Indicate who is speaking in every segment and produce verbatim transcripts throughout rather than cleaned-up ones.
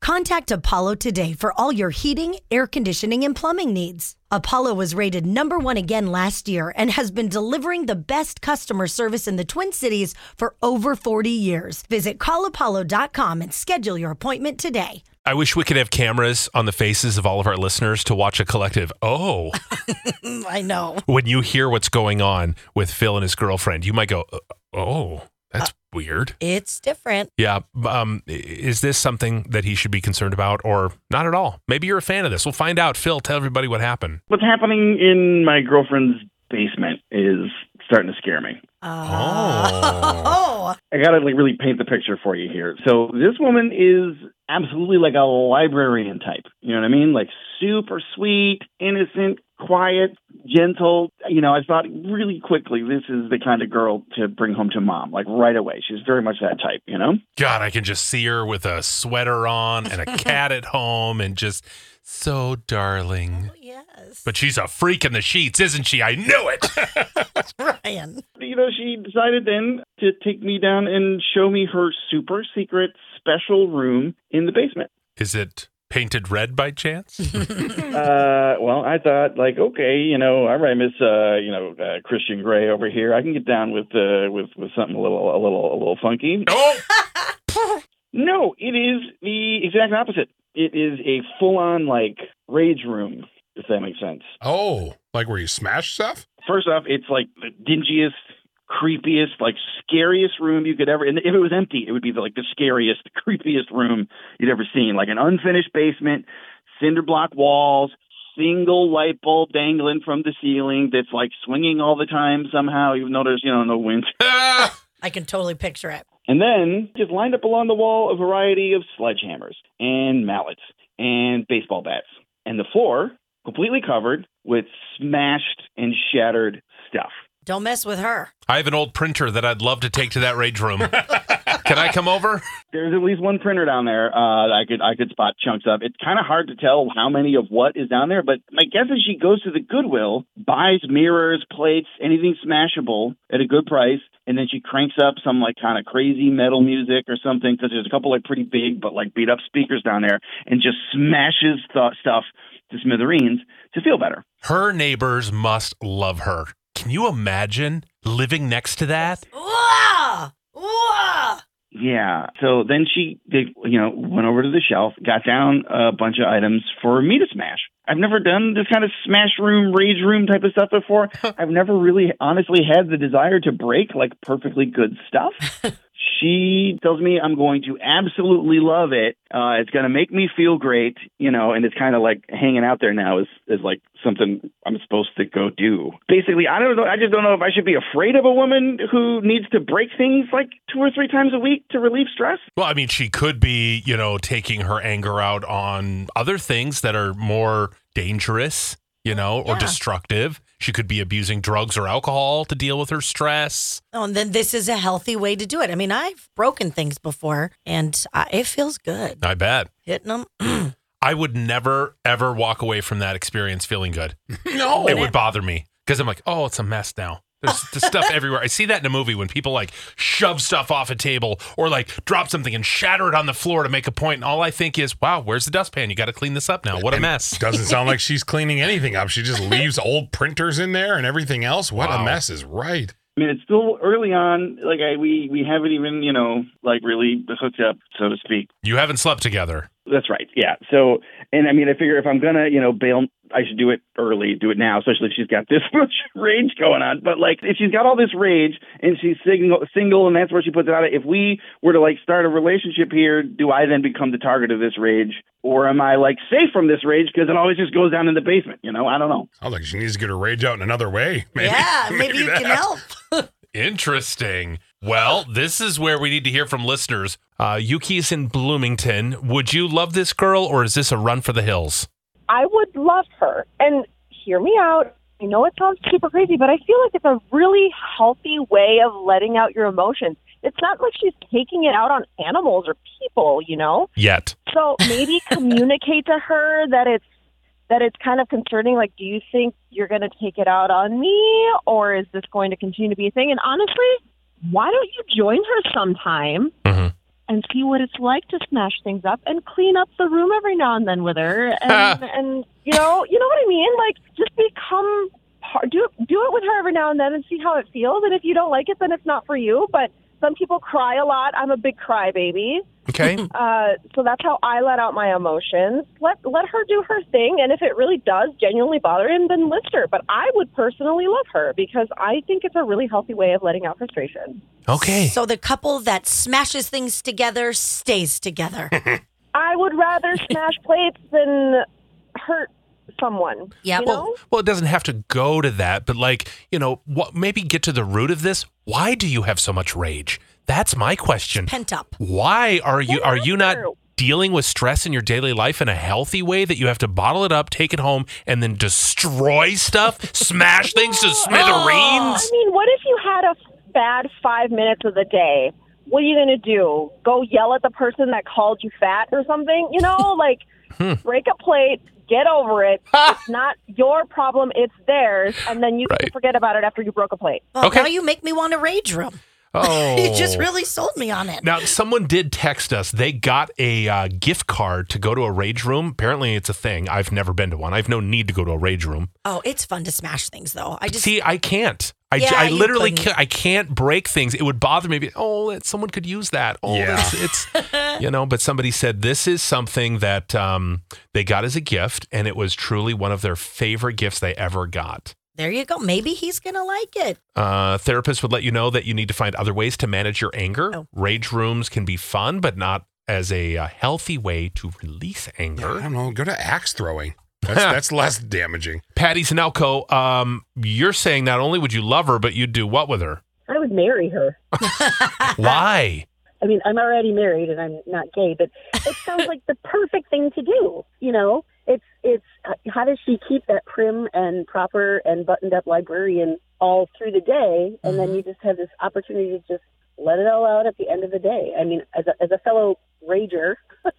Speaker 1: Contact Apollo today for all your heating, air conditioning, and plumbing needs. Apollo was rated number one again last year and has been delivering the best customer service in the Twin Cities for over forty years. Visit call apollo dot com and schedule your appointment today.
Speaker 2: I wish we could have cameras on the faces of all of our listeners to watch a collective, oh.
Speaker 1: I know.
Speaker 2: When you hear what's going on with Phil and his girlfriend, you might go, oh, that's uh, weird.
Speaker 3: It's different.
Speaker 2: Yeah. Um, is this something that he should be concerned about or not at all? Maybe you're a fan of this. We'll find out. Phil, tell everybody what happened.
Speaker 4: What's happening in my girlfriend's basement is starting to scare me.
Speaker 3: Oh.
Speaker 4: I got to like really paint the picture for you here. So this woman is absolutely like a librarian type. You know what I mean? Like super sweet, innocent, quiet, gentle. You know, I thought really quickly, this is the kind of girl to bring home to mom, like right away. She's very much that type, you know?
Speaker 2: God, I can just see her with a sweater on and a cat at home and just so darling.
Speaker 3: Oh, yes.
Speaker 2: But she's a freak in the sheets, isn't she? I knew it.
Speaker 3: Ryan.
Speaker 4: You know, she decided then to take me down and show me her super secret special room in the basement.
Speaker 2: Is it painted red by chance?
Speaker 4: uh, well, I thought, like, okay, you know, all right, Miss, uh, you know, uh, Christian Grey over here. I can get down with uh, with with something a little, a little, a little funky.
Speaker 2: Oh,
Speaker 4: no, it is the exact opposite. It is a full-on like rage room, if that makes sense.
Speaker 5: Oh, like where you smash stuff?
Speaker 4: First off, it's like the dingiest, creepiest, like scariest room you could ever. And if it was empty, it would be the, like the scariest, creepiest room you'd ever seen. Like an unfinished basement, cinder block walls, single light bulb dangling from the ceiling that's like swinging all the time somehow, even though there's, you know, no wind.
Speaker 3: I can totally picture it.
Speaker 4: And then just lined up along the wall a variety of sledgehammers and mallets and baseball bats. And the floor completely covered with smashed and shattered stuff.
Speaker 3: Don't mess with her.
Speaker 2: I have an old printer that I'd love to take to that rage room. Can I come over?
Speaker 4: There's at least one printer down there uh, that I could I could spot chunks of. It's kind of hard to tell how many of what is down there, but my guess is she goes to the Goodwill, buys mirrors, plates, anything smashable at a good price, and then she cranks up some like kind of crazy metal music or something, because there's a couple like pretty big but like beat up speakers down there, and just smashes th- stuff to smithereens to feel better.
Speaker 2: Her neighbors must love her. Can you imagine living next to that?
Speaker 3: Whoa! Whoa!
Speaker 4: Yeah. So then she, they, you know, went over to the shelf, got down a bunch of items for me to smash. I've never done this kind of smash room, rage room type of stuff before. I've never really honestly had the desire to break like perfectly good stuff. She tells me I'm going to absolutely love it. Uh, it's going to make me feel great, you know, and it's kind of like hanging out there now is, is like something I'm supposed to go do. Basically, I don't know. I just don't know if I should be afraid of a woman who needs to break things like two or three times a week to relieve stress.
Speaker 2: Well, I mean, she could be, you know, taking her anger out on other things that are more dangerous, you know, or
Speaker 3: Yeah.
Speaker 2: destructive. She could be abusing drugs or alcohol to deal with her stress.
Speaker 3: Oh, and then this is a healthy way to do it. I mean, I've broken things before, and uh, it feels good.
Speaker 2: I bet.
Speaker 3: Hitting them.
Speaker 2: I would never, ever walk away from that experience feeling good.
Speaker 5: No.
Speaker 2: It would bother me because I'm like, oh, it's a mess now. There's, there's stuff everywhere. I see that in a movie when people like shove stuff off a table or like drop something and shatter it on the floor to make a point. And all I think is, wow, where's the dustpan? You got to clean this up now. What a mess.
Speaker 5: Doesn't sound like she's cleaning anything up. She just leaves old printers in there and everything else. What
Speaker 2: Wow.
Speaker 5: a mess is right.
Speaker 4: I mean, it's still early on. Like I, we, we haven't even, you know, like really hooked up, so to speak.
Speaker 2: You haven't slept together.
Speaker 4: That's right. Yeah. So, and I mean, I figure if I'm going to, you know, bail, I should do it early, do it now, especially if she's got this much rage going on. But like, if she's got all this rage and she's single, single and that's where she puts it out, if we were to like start a relationship here, do I then become the target of this rage? Or am I like safe from this rage because it always just goes down in the basement? You know, I don't know.
Speaker 5: Sounds like she needs to get her rage out in another way. Maybe,
Speaker 3: Yeah, maybe, you
Speaker 5: that.
Speaker 3: can help.
Speaker 2: Interesting. Well, this is where we need to hear from listeners. Uh, Yuki's in Bloomington. Would you love this girl, or is this a run for the hills?
Speaker 6: I would love her. And hear me out. I know it sounds super crazy, but I feel like it's a really healthy way of letting out your emotions. It's not like she's taking it out on animals or people, you know?
Speaker 2: Yet.
Speaker 6: So maybe communicate to her that it's that it's kind of concerning. Like, do you think you're going to take it out on me, or is this going to continue to be a thing? And honestly, why don't you join her sometime
Speaker 2: Mm-hmm.
Speaker 6: and see what it's like to smash things up and clean up the room every now and then with her. And, and you know, you know what I mean? Like, just become part, do it, do it with her every now and then and see how it feels. And if you don't like it, then it's not for you. But some people cry a lot. I'm a big crybaby.
Speaker 2: Okay.
Speaker 6: Uh, so that's how I let out my emotions. Let let her do her thing, and if it really does genuinely bother him, then list her. But I would personally love her because I think it's a really healthy way of letting out frustration.
Speaker 2: Okay.
Speaker 3: So the couple that smashes things together stays together.
Speaker 6: I would rather smash plates than hurt someone.
Speaker 3: Yeah.
Speaker 6: You
Speaker 2: Well,
Speaker 6: know?
Speaker 2: well, it doesn't have to go to that, but like, you know, what? Maybe get to the root of this. Why do you have so much rage? That's my question.
Speaker 3: Pent up.
Speaker 2: Why are you
Speaker 6: What
Speaker 2: are you not
Speaker 6: happened?
Speaker 2: dealing with stress in your daily life in a healthy way that you have to bottle it up, take it home, and then destroy stuff, smash things to
Speaker 6: I
Speaker 2: smithereens?
Speaker 6: mean, what if you had a bad five minutes of the day? What are you going to do? Go yell at the person that called you fat or something? You know, like break a plate, get over it. It's not your problem, it's theirs. And then you
Speaker 2: Right.
Speaker 6: can forget about it after you broke a plate.
Speaker 3: Well,
Speaker 2: Okay.
Speaker 3: now you make me want a rage room.
Speaker 2: Oh.
Speaker 3: You just really sold me on it.
Speaker 2: Now, someone did text us. They got a uh, gift card to go to a rage room. Apparently, it's a thing. I've never been to one. I have no need to go to a rage room.
Speaker 3: Oh, it's fun to smash things, though. I just
Speaker 2: See, I can't. I,
Speaker 3: Yeah,
Speaker 2: I
Speaker 3: you
Speaker 2: literally
Speaker 3: couldn't.
Speaker 2: can't. I can't break things. It would bother me. Oh, that someone could use that. Oh,
Speaker 5: Yeah.
Speaker 2: it's, it's you know. But somebody said this is something that um, they got as a gift, and it was truly one of their favorite gifts they ever got.
Speaker 3: there you go. Maybe he's gonna like it.
Speaker 2: Uh, therapists would let you know that you need to find other ways to manage your anger.
Speaker 3: Oh.
Speaker 2: Rage rooms can be fun, but not as a uh, healthy way to release
Speaker 5: I
Speaker 2: anger.
Speaker 5: don't know. Go to axe throwing. That's that's less damaging.
Speaker 2: Patty Sinelco, um, you're saying not only would you love her, but you'd do what with her?
Speaker 7: I would marry her.
Speaker 2: Why?
Speaker 7: I mean, I'm already married and I'm not gay, but it sounds like the perfect thing to do. You know, it's it's uh, how does she keep that prim and proper and buttoned up librarian all through the day, and then you just have this opportunity to just let it all out at the end of the day. I mean, as a as a fellow rager,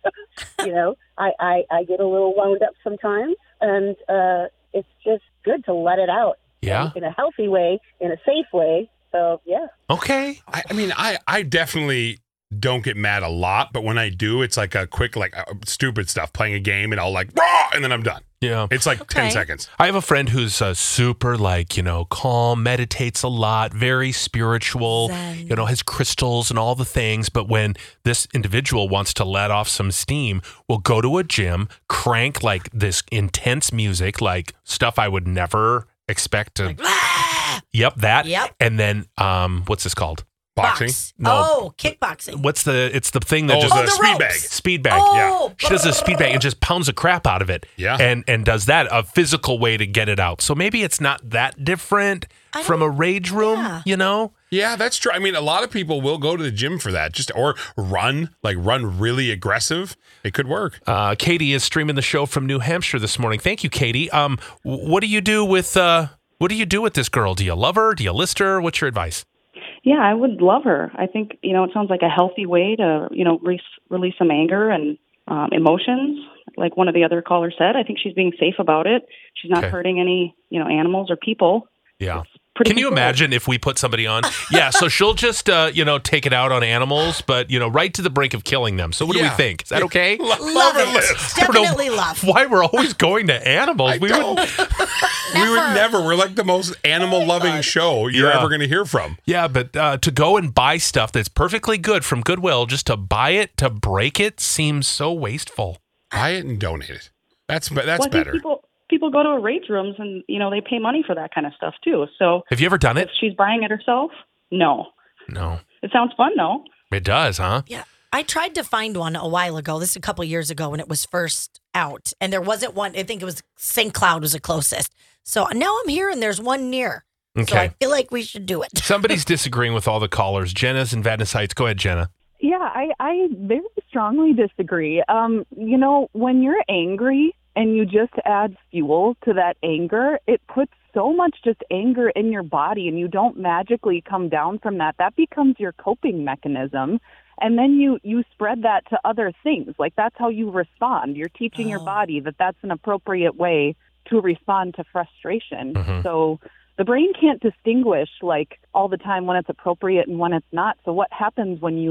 Speaker 7: you know, I, I I get a little wound up sometimes, and uh, it's just good to let it out.
Speaker 2: Yeah.
Speaker 7: in a healthy way, in a safe way. So yeah.
Speaker 2: Okay.
Speaker 5: I, I mean, I, I definitely don't get mad a lot, but when I do, it's like a quick, like uh, stupid stuff, playing a game, and I'll like, "Rah!" and then I'm done.
Speaker 2: Yeah.
Speaker 5: It's like ten
Speaker 3: Okay.
Speaker 5: seconds.
Speaker 2: I have a friend who's uh, super, like, you know, calm, meditates a lot, very spiritual,
Speaker 3: Zen.
Speaker 2: you know, has crystals and all the things. But when this individual wants to let off some steam, will go to a gym, crank like this intense music, like stuff I would never expect to.
Speaker 3: Ah!
Speaker 2: Yep, that.
Speaker 3: Yep.
Speaker 2: And then, um, what's this called?
Speaker 5: Boxing.
Speaker 3: Box.
Speaker 2: No.
Speaker 3: Oh, kickboxing.
Speaker 2: What's the? It's the thing that
Speaker 5: Oh,
Speaker 2: just
Speaker 5: the
Speaker 3: the
Speaker 5: speed
Speaker 3: ropes.
Speaker 5: bag.
Speaker 2: speed bag.
Speaker 3: Oh.
Speaker 2: Yeah, she does a speed bag and just pounds the crap out of it.
Speaker 5: Yeah.
Speaker 2: and and does that a physical way to get it out. So maybe it's not that different
Speaker 3: I
Speaker 2: from a
Speaker 3: don't-
Speaker 2: rage room.
Speaker 3: yeah.
Speaker 2: You know.
Speaker 5: Yeah, that's true. I mean, a lot of people will go to the gym for that, just or run, like run really aggressive. It could work.
Speaker 2: Uh, Katie is streaming the show from New Hampshire this morning. Thank you, Katie. Um, w- what do you do with uh, what do you do with this girl? Do you love her? Do you list her? What's your advice?
Speaker 8: Yeah, I would love her. I think, you know, it sounds like a healthy way to, you know, re- release some anger and um, emotions. Like one of the other callers said, I think she's being safe about it. She's not
Speaker 2: Okay.
Speaker 8: hurting any, you know, animals or people.
Speaker 2: Yeah.
Speaker 8: Pretty
Speaker 2: Can you
Speaker 8: controlled.
Speaker 2: imagine if we put somebody on? Yeah, so she'll just uh, you know, take it out on animals, but you know, right to the brink of killing them. So what do we
Speaker 5: Yeah.
Speaker 2: think? Is that okay?
Speaker 5: Love,
Speaker 3: Love
Speaker 5: her
Speaker 3: it.
Speaker 5: list.
Speaker 2: I don't know
Speaker 3: Definitely love.
Speaker 2: Why we're always going to animals?
Speaker 5: I
Speaker 2: we
Speaker 5: don't.
Speaker 2: would
Speaker 5: We would never. We're like the most animal loving show you're
Speaker 2: Yeah.
Speaker 5: ever going to hear from.
Speaker 2: Yeah, but uh, to go and buy stuff that's perfectly good from Goodwill, just to buy it, to break it, seems so wasteful.
Speaker 5: Buy it and donate it. That's that's
Speaker 8: Well, I think
Speaker 5: better.
Speaker 8: people people go to rage rooms and, you know, they pay money for that kind of stuff too. So
Speaker 2: Have you ever done
Speaker 8: if
Speaker 2: it?
Speaker 8: she's buying it herself, no.
Speaker 2: No.
Speaker 8: It sounds fun though.
Speaker 2: It does, huh?
Speaker 3: Yeah. I tried to find one a while ago. This is a couple years ago when it was first out. And there wasn't one. I think it was Saint Cloud was the closest. So now I'm here and there's one near. So I
Speaker 2: Okay.
Speaker 3: feel like we should do it.
Speaker 2: Somebody's disagreeing with all the callers. Jenna's in Vadnais Heights. Go ahead, Jenna.
Speaker 9: Yeah, I, I very strongly disagree. Um, you know, when you're angry and you just add fuel to that anger, it puts so much just anger in your body and you don't magically come down from that. That becomes your coping mechanism. And then you, you spread that to other things. Like that's how you respond. You're teaching your
Speaker 3: Oh.
Speaker 9: body that that's an appropriate way to respond to frustration.
Speaker 2: Mhm.
Speaker 9: So the brain can't distinguish like all the time when it's appropriate and when it's not. So what happens when you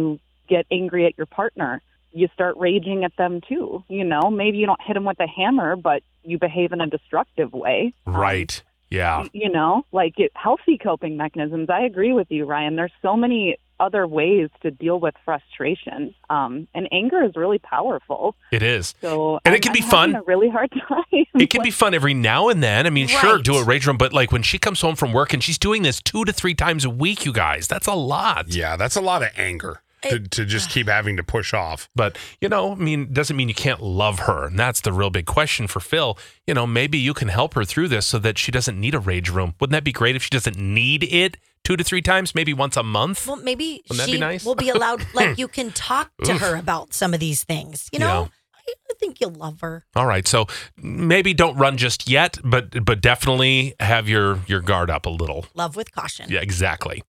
Speaker 9: get angry at your partner, you start raging at them too. You know, maybe you don't hit them with a hammer, but you behave in a destructive way.
Speaker 2: Right.
Speaker 9: Um,
Speaker 2: yeah.
Speaker 9: You know, like it, healthy coping mechanisms. I agree with you, Ryan. There's so many other ways to deal with frustration. Um, and anger is really powerful.
Speaker 2: It is.
Speaker 9: So
Speaker 2: and
Speaker 9: I'm,
Speaker 2: it can be
Speaker 9: I'm
Speaker 2: fun.
Speaker 9: having a really hard time.
Speaker 2: It can be fun every now and then. I mean,
Speaker 3: Right.
Speaker 2: sure, do a rage room, but like when she comes home from work and she's doing this two to three times a week, you guys, that's a lot.
Speaker 5: Yeah, that's a lot of anger to, to just keep having to push off.
Speaker 2: But, you know, I mean, doesn't mean you can't love her. And that's the real big question for Phil. You know, maybe you can help her through this so that she doesn't need a rage room. Wouldn't that be great if she doesn't need it two to three times, maybe once a month?
Speaker 3: Well, maybe
Speaker 2: Wouldn't that
Speaker 3: she
Speaker 2: be nice?
Speaker 3: will be allowed, like you can talk to
Speaker 2: Oof.
Speaker 3: her about some of these things. You know, I, I think you'll love her.
Speaker 2: All right. So maybe don't run just yet, but but definitely have your, your guard up a little.
Speaker 3: Love with caution.
Speaker 2: Yeah, exactly.